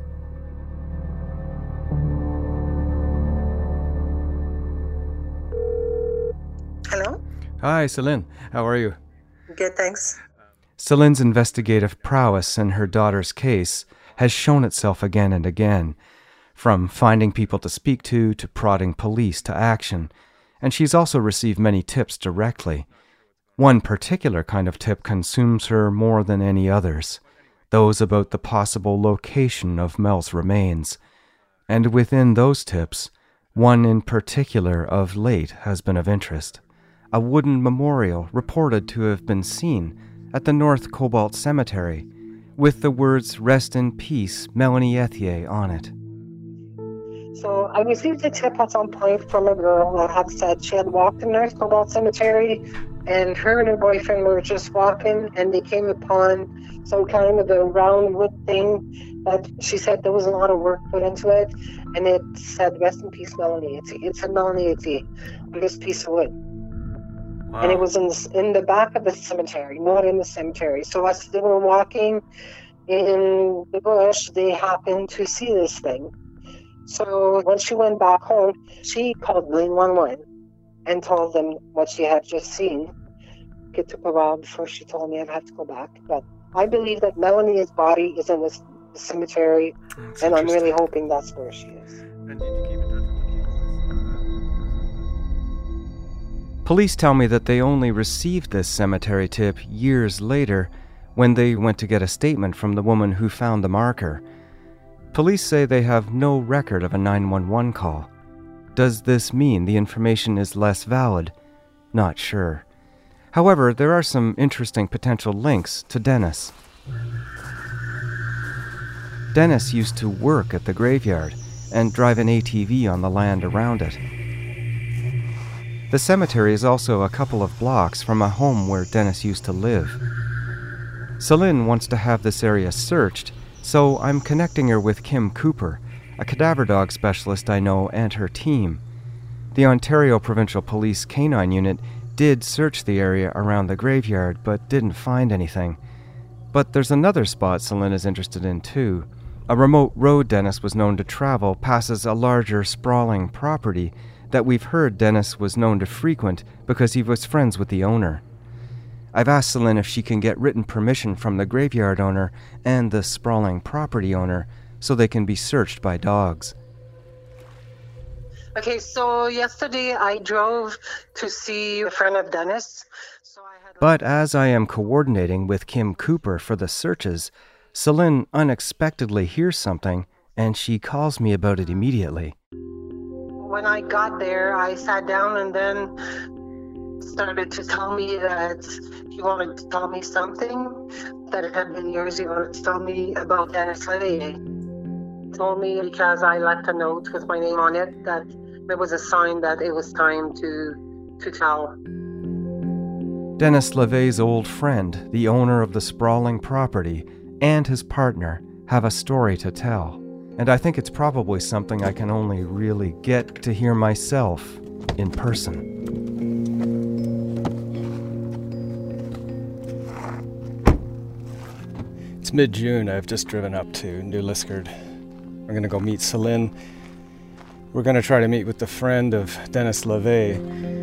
Hello? Hi, Celine. How are you? Good, thanks. Celine's investigative prowess in her daughter's case has shown itself again and again, from finding people to speak to, to prodding police to action, and she's also received many tips directly. One particular kind of tip consumes her more than any others, those about the possible location of Mel's remains. And within those tips, one in particular of late has been of interest. A wooden memorial reported to have been seen at the North Cobalt Cemetery, with the words "Rest in Peace, Melanie Ethier" on it. So I received a tip at some point from a girl that had said she had walked in North Cobalt Cemetery, and her and her boyfriend were just walking, and they came upon some kind of a round wood thing that she said there was a lot of work put into it, and it said "Rest in Peace, Melanie Ethier." It said Melanie Ethier on this piece of wood. Wow. And it was in the, in the back of the cemetery, not in the cemetery. So as they were walking in the bush, they happened to see this thing. So when she went back home, she called nine one one and told them what she had just seen. It took a while before she told me I'd have to go back. But I believe that Melanie's body is in this cemetery, that's and I'm really hoping that's where she is. Police tell me that they only received this cemetery tip years later when they went to get a statement from the woman who found the marker. Police say they have no record of a nine one one call. Does this mean the information is less valid? Not sure. However, there are some interesting potential links to Dennis. Dennis used to work at the graveyard and drive an A T V on the land around it. The cemetery is also a couple of blocks from a home where Dennis used to live. Celine wants to have this area searched, so I'm connecting her with Kim Cooper, a cadaver dog specialist I know, and her team. The Ontario Provincial Police Canine Unit did search the area around the graveyard, but didn't find anything. But there's another spot Celine is interested in too. A remote road Dennis was known to travel passes a larger, sprawling property that we've heard Dennis was known to frequent because he was friends with the owner. I've asked Celine if she can get written permission from the graveyard owner and the sprawling property owner so they can be searched by dogs. Okay, so yesterday I drove to see a friend of Dennis. So I had... But as I am coordinating with Kim Cooper for the searches, Celine unexpectedly hears something and she calls me about it immediately. When I got there, I sat down and then started to tell me that he wanted to tell me something, that it had been years he wanted to tell me about Dennis LeVay. He told me because I left a note with my name on it that there was a sign that it was time to, to tell. Dennis LeVay's old friend, the owner of the sprawling property, and his partner have a story to tell. And I think it's probably something I can only really get to hear myself in person. It's mid-June. I've just driven up to New Liskeard. I'm going to go meet Celine. We're going to try to meet with the friend of Dennis LeVay.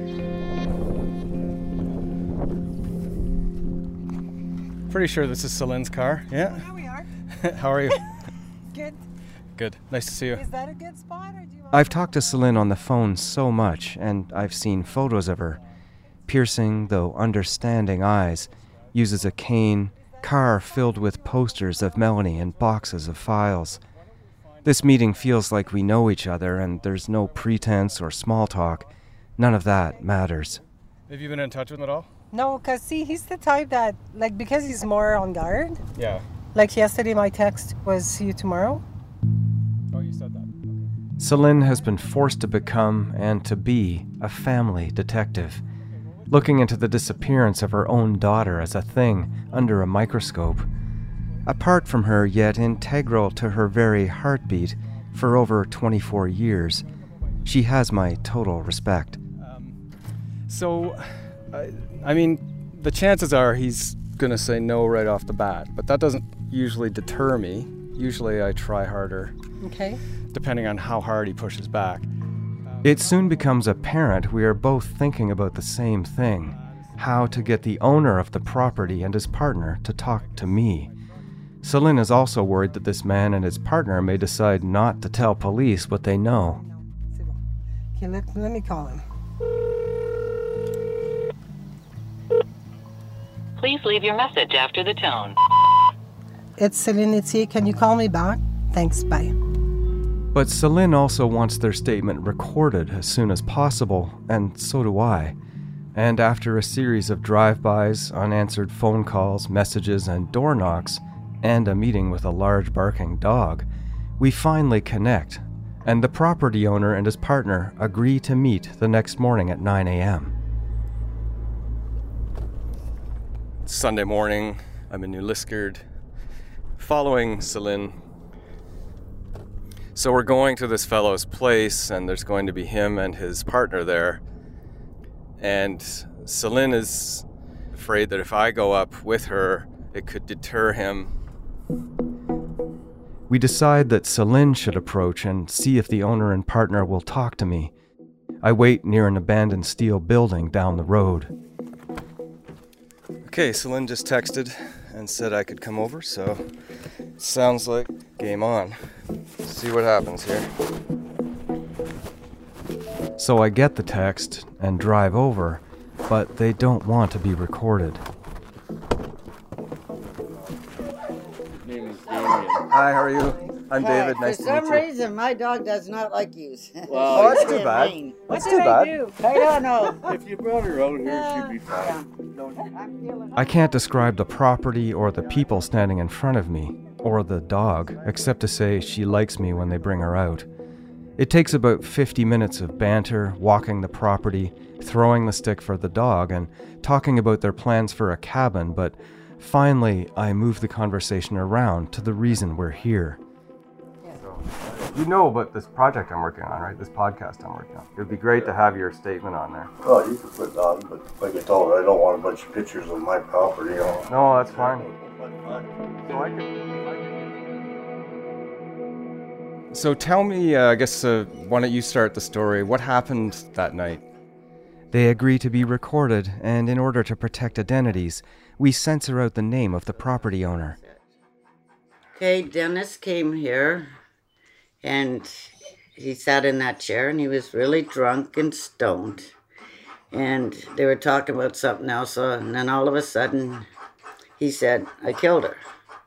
Pretty sure this is Celine's car. Yeah? Here we are. How are you? Good. Good. Nice to see you. Is that a good spot, or do you want I've talked to Celine on the phone so much, and I've seen photos of her. Piercing, though understanding eyes, uses a cane, car filled with posters of Melanie and boxes of files. This meeting feels like we know each other, and there's no pretense or small talk. None of that matters. Have you been in touch with him at all? No, because see, he's the type that, like, because he's more on guard. Yeah. Like yesterday, my text was, see you tomorrow. Oh, you said that. Celine has been forced to become and to be a family detective, looking into the disappearance of her own daughter as a thing under a microscope. Apart from her, yet integral to her very heartbeat for over twenty-four years, she has my total respect. Um, so, I, I mean, the chances are he's going to say no right off the bat, but that doesn't usually deter me. Usually I try harder. Okay. Depending on how hard he pushes back. It soon becomes apparent we are both thinking about the same thing: how to get the owner of the property and his partner to talk to me. Celine is also worried that this man and his partner may decide not to tell police what they know. Okay, let, let me call him. Please leave your message after the tone. It's Celine Etier. Can you call me back? Thanks, bye. But Celine also wants their statement recorded as soon as possible, and so do I. And after a series of drive-bys, unanswered phone calls, messages, and door knocks, and a meeting with a large barking dog, we finally connect, and the property owner and his partner agree to meet the next morning at nine a.m. It's Sunday morning. I'm in New Liskeard, following Celine. So we're going to this fellow's place, and there's going to be him and his partner there. And Celine is afraid that if I go up with her, it could deter him. We decide that Celine should approach and see if the owner and partner will talk to me. I wait near an abandoned steel building down the road. Okay, Celine just texted and said I could come over, so sounds like game on. See what happens here. So I get the text and drive over, but they don't want to be recorded. Hi, how are you? I'm Hi. David. Nice For to meet you. some reason, my dog does not like you. Well, oh, that's too bad. Mean. That's what too did bad. I do? I don't know. If you brought her out here, she'd be fine. I can't describe the property or the people standing in front of me, or the dog, except to say she likes me when they bring her out. It takes about fifty minutes of banter, walking the property, throwing the stick for the dog, and talking about their plans for a cabin, but finally I move the conversation around to the reason we're here. You know about this project I'm working on, right? This podcast I'm working on. It would be great to have your statement on there. Oh, you could put it on, but like I told her, I don't want a bunch of pictures of my property on. No, that's fine. So I can... So tell me, uh, I guess, uh, why don't you start the story? What happened that night? They agree to be recorded, and in order to protect identities, we censor out the name of the property owner. Okay, Dennis came here, and he sat in that chair, and he was really drunk and stoned. And they were talking about something else, uh, and then all of a sudden, he said, I killed her.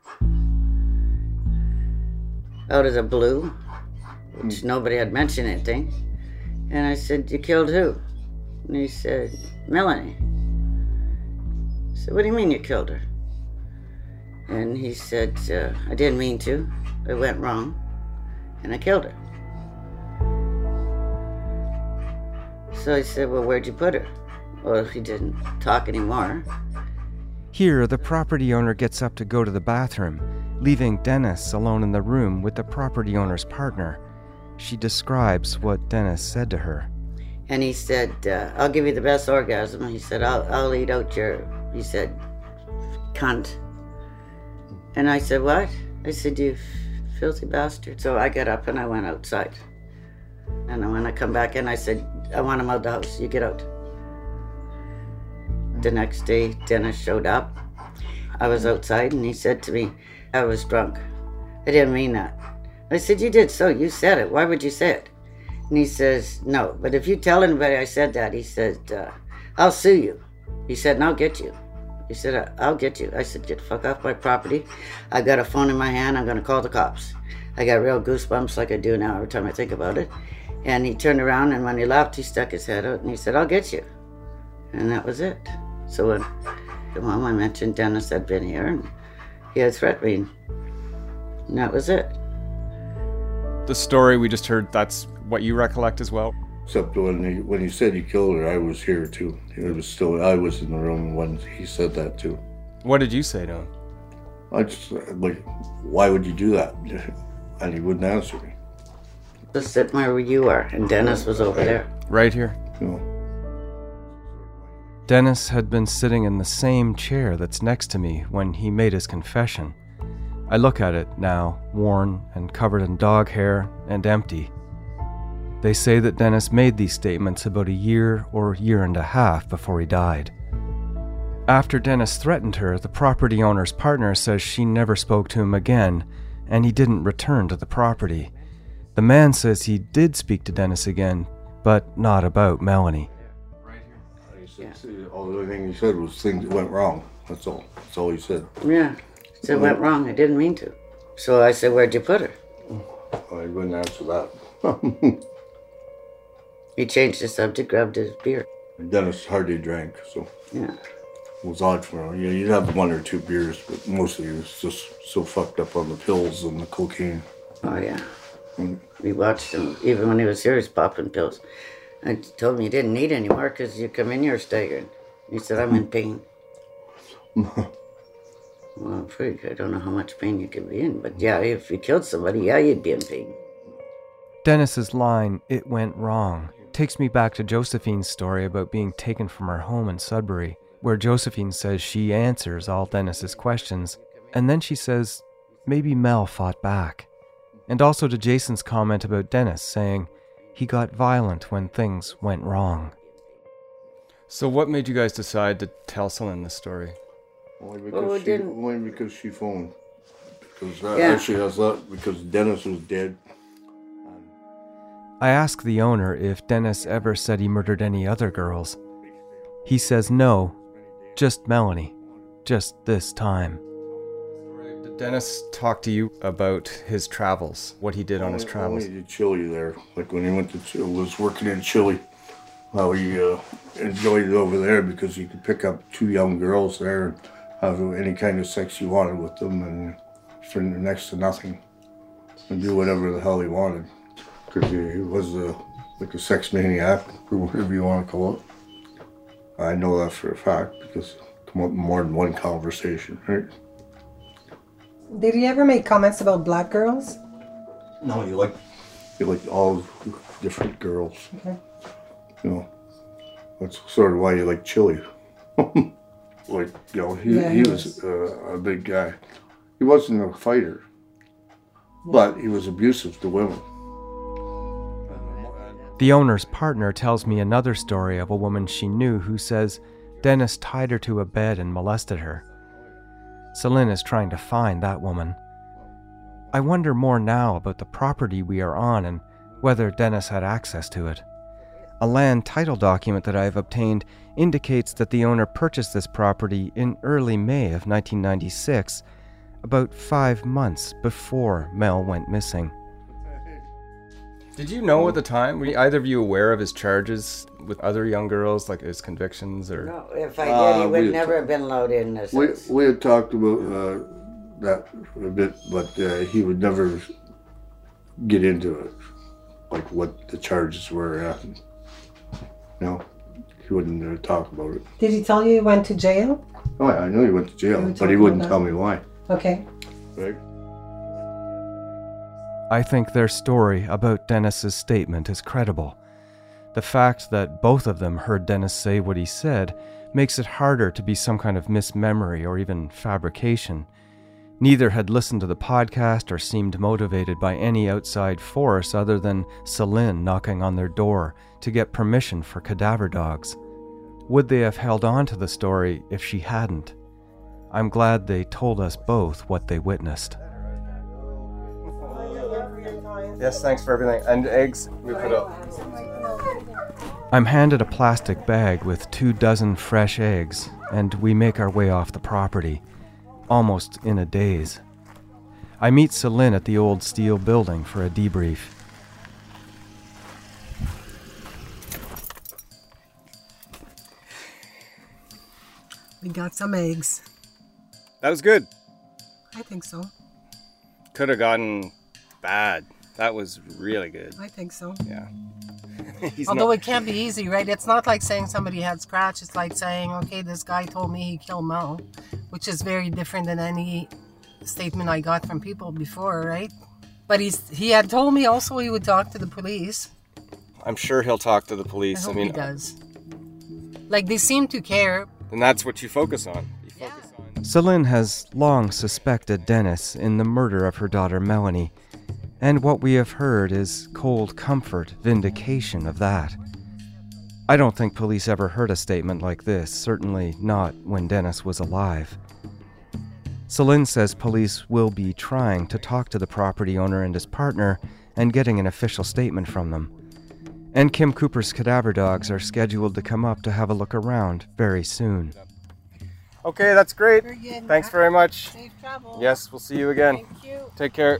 Out of the blue, which nobody had mentioned anything. And I said, you killed who? And he said, Melanie. I said, what do you mean you killed her? And he said, uh, I didn't mean to. It went wrong. And I killed her. So I said, well, where'd you put her? Well, he didn't talk anymore. Here, the property owner gets up to go to the bathroom, leaving Dennis alone in the room with the property owner's partner. She describes what Dennis said to her. And he said, uh, I'll give you the best orgasm. He said, I'll, I'll eat out your, he said, cunt. And I said, what? I said, you filthy bastard. So I got up and I went outside. And when I come back in, I said, I want him out the house. You get out. The next day, Dennis showed up. I was outside and he said to me, I was drunk. I didn't mean that. I said, you did so. You said it. Why would you say it? And he says, no, but if you tell anybody I said that, he said, uh, I'll sue you. He said, and I'll get you. He said, I'll get you. I said, get the fuck off my property. I got a phone in my hand. I'm going to call the cops. I got real goosebumps like I do now every time I think about it. And he turned around, and when he left, he stuck his head out, and he said, I'll get you. And that was it. So when the mom, I mentioned Dennis had been here, and he had threatened me. And that was it. The story we just heard, that's what you recollect as well? Except when he, when he said he killed her, I was here too. It was still, I was in the room when he said that too. What did you say to him? I just, like, why would you do that? And he wouldn't answer me. Just sitting where you are, and Dennis was over there. Right here? No. Dennis had been sitting in the same chair that's next to me when he made his confession. I look at it now, worn and covered in dog hair and empty. They say that Dennis made these statements about a year or year and a half before he died. After Dennis threatened her, the property owner's partner says she never spoke to him again, and he didn't return to the property. The man says he did speak to Dennis again, but not about Melanie. He said, yeah. All the only thing he said was things that went wrong. That's all. That's all he said. Yeah. He said it went wrong. I didn't mean to. So I said, where'd you put her? I wouldn't answer that. He changed the subject, grabbed his beer. Dennis hardly drank, so yeah, it was odd for him. Yeah, you'd have one or two beers, but mostly he was just so fucked up on the pills and the cocaine. Oh yeah, mm. We watched him even when he was here. He was popping pills. I told him you didn't need any more because you come in here staggering. He said, "I'm in pain." Well, I'm afraid I don't know how much pain you could be in, but yeah, if you killed somebody, yeah, you'd be in pain. Dennis's line, "It went wrong," takes me back to Josephine's story about being taken from her home in Sudbury, where Josephine says she answers all Dennis's questions, and then she says maybe Mel fought back. And also to Jason's comment about Dennis saying he got violent when things went wrong. So what made you guys decide to tell someone this story? Only because, oh, she, didn't... only because she phoned. Because that yeah. actually has that, because Dennis was dead. I ask the owner if Dennis ever said he murdered any other girls. He says no, just Melanie, just this time. Did Dennis talk to you about his travels, what he did on his travels? Only to Chile there, like when he went to Chile, was working in Chile, how he uh, enjoyed it over there because he could pick up two young girls there and have any kind of sex he wanted with them and for next to nothing and do whatever the hell he wanted. Because he, he was a, like a sex maniac, or whatever you want to call it. I know that for a fact, because it come up in more than one conversation, right? Did he ever make comments about black girls? No, he liked, he liked all different girls. Okay. You know, that's sort of why he liked Chile. Like, you know, he, yeah, he, he was, was uh, a big guy. He wasn't a fighter, yeah. But he was abusive to women. The owner's partner tells me another story of a woman she knew who says Dennis tied her to a bed and molested her. Celine is trying to find that woman. I wonder more now about the property we are on and whether Dennis had access to it. A land title document that I have obtained indicates that the owner purchased this property in early May of nineteen ninety-six, about five months before Mel went missing. Did you know at the time? Were you, either of you aware of his charges with other young girls, like his convictions, or? No, if I did, Uh, he would we- never have been allowed in this. We, we had talked about uh, that a bit, but uh, he would never get into it, like what the charges were. Uh, no, he wouldn't uh, talk about it. Did he tell you he went to jail? Oh, yeah, I know he went to jail, You would but talk he about wouldn't that? tell me why. Okay. Right? I think their story about Dennis's statement is credible. The fact that both of them heard Dennis say what he said makes it harder to be some kind of mismemory or even fabrication. Neither had listened to the podcast or seemed motivated by any outside force other than Celine knocking on their door to get permission for cadaver dogs. Would they have held on to the story if she hadn't? I'm glad they told us both what they witnessed. Yes, thanks for everything. And eggs, we put up. I'm handed a plastic bag with two dozen fresh eggs, and we make our way off the property, almost in a daze. I meet Celine at the old steel building for a debrief. We got some eggs. That was good. I think so. Could have gotten bad. That was really good. I think so. Yeah. Although not- it can't be easy, right? It's not like saying somebody had scratch. It's like saying, okay, this guy told me he killed Mel, which is very different than any statement I got from people before, right? But he's he had told me also he would talk to the police. I'm sure he'll talk to the police. I hope I mean, he does. Like, they seem to care. and that's what you focus on. You focus on. Celine has long suspected Dennis in the murder of her daughter Melanie, and what we have heard is cold comfort, vindication of that. I don't think police ever heard a statement like this, certainly not when Dennis was alive. Celine says police will be trying to talk to the property owner and his partner and getting an official statement from them. And Kim Cooper's cadaver dogs are scheduled to come up to have a look around very soon. Okay, that's great. Thanks very much. Safe travel. Yes, we'll see you again. Thank you. Take care.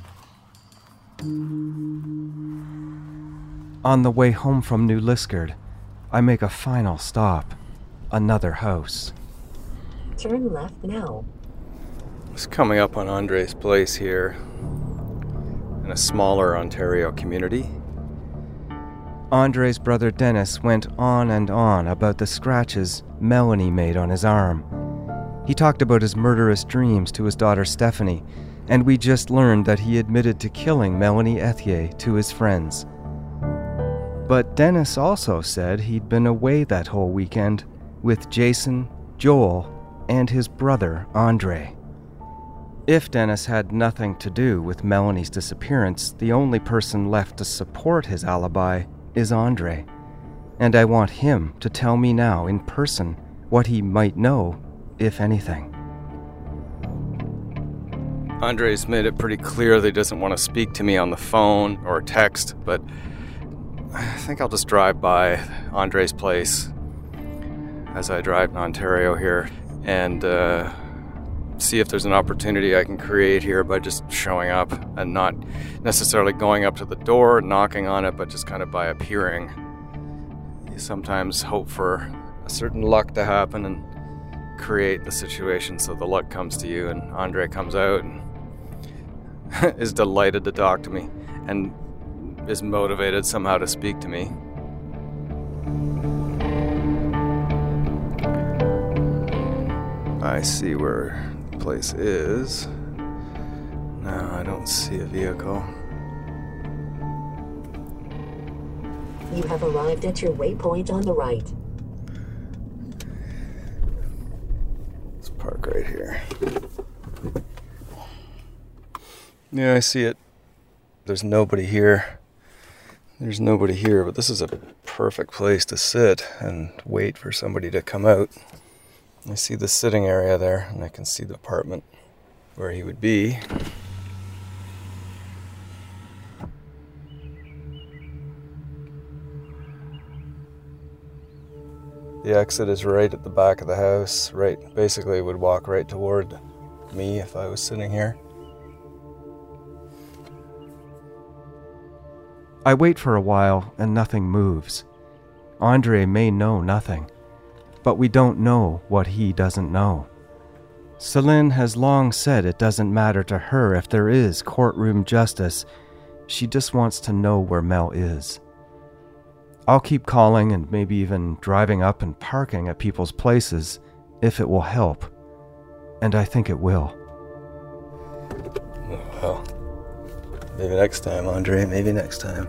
On the way home from New Liskeard, I make a final stop. Another house. Turn left now. It's coming up on Andre's place here, in a smaller Ontario community. Andre's brother Dennis went on and on about the scratches Melanie made on his arm. He talked about his murderous dreams to his daughter Stephanie, and we just learned that he admitted to killing Melanie Ethier to his friends. But Dennis also said he'd been away that whole weekend with Jason, Joel, and his brother Andre. If Dennis had nothing to do with Melanie's disappearance, the only person left to support his alibi is Andre. And I want him to tell me now in person what he might know, if anything. Andre's made it pretty clear that he doesn't want to speak to me on the phone or text, but I think I'll just drive by Andre's place as I drive in Ontario here and uh, see if there's an opportunity I can create here by just showing up and not necessarily going up to the door, knocking on it, but just kind of by appearing. You sometimes hope for a certain luck to happen and create the situation so the luck comes to you, and Andre comes out and is delighted to talk to me and is motivated somehow to speak to me. I see where the place is. No, I don't see a vehicle. You have arrived at your waypoint on the right. Let's park right here. Yeah, I see it. There's nobody here. There's nobody here, but this is a perfect place to sit and wait for somebody to come out. I see the sitting area there, and I can see the apartment where he would be. The exit is right at the back of the house, right, basically it would walk right toward me if I was sitting here. I wait for a while and nothing moves. Andre may know nothing, but we don't know what he doesn't know. Celine has long said it doesn't matter to her if there is courtroom justice. She just wants to know where Mel is. I'll keep calling and maybe even driving up and parking at people's places if it will help. And I think it will. Well, maybe next time, Andre, maybe next time.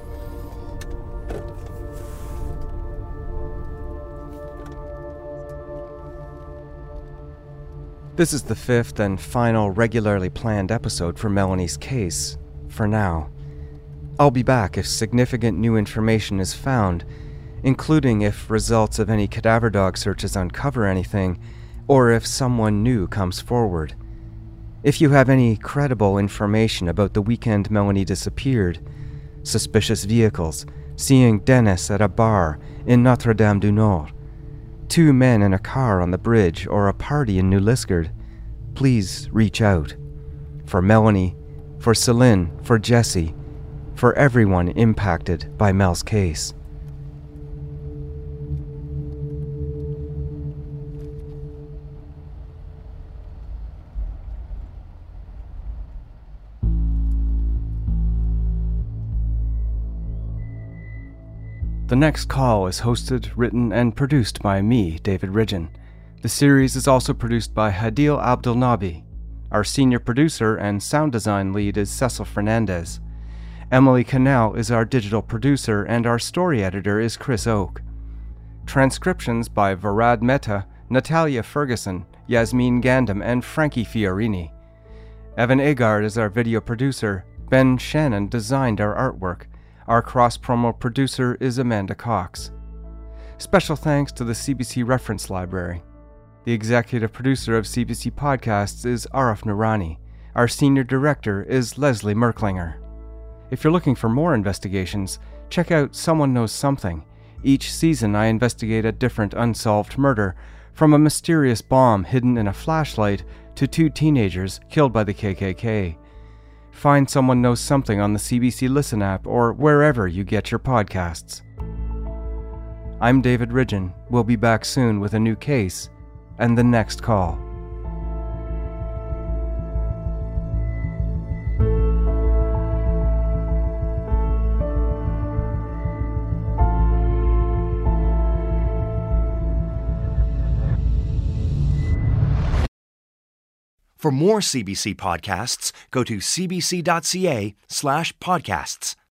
This is the fifth and final regularly planned episode for Melanie's case, for now. I'll be back if significant new information is found, including if results of any cadaver dog searches uncover anything, or if someone new comes forward. If you have any credible information about the weekend Melanie disappeared, suspicious vehicles, seeing Dennis at a bar in Notre-Dame-du-Nord, two men in a car on the bridge, or a party in New Liskeard, please reach out. For Melanie, for Celine, for Jesse, for everyone impacted by Mel's case. The Next Call is hosted, written, and produced by me, David Ridgen. The series is also produced by Hadil Abdelnabi. Our senior producer and sound design lead is Cecil Fernandez. Emily Cannell is our digital producer, and our story editor is Chris Oak. Transcriptions by Varad Mehta, Natalia Ferguson, Yasmin Gandam, and Frankie Fiorini. Evan Agard is our video producer. Ben Shannon designed our artwork. Our cross-promo producer is Amanda Cox. Special thanks to the C B C Reference Library. The executive producer of C B C Podcasts is Arif Noorani. Our senior director is Leslie Merklinger. If you're looking for more investigations, check out Someone Knows Something. Each season I investigate a different unsolved murder, from a mysterious bomb hidden in a flashlight to two teenagers killed by the K K K. Find Someone Knows Something on the C B C Listen app or wherever you get your podcasts. I'm David Ridgen. We'll be back soon with a new case and The Next Call. For more C B C podcasts, go to cbc.ca slash podcasts.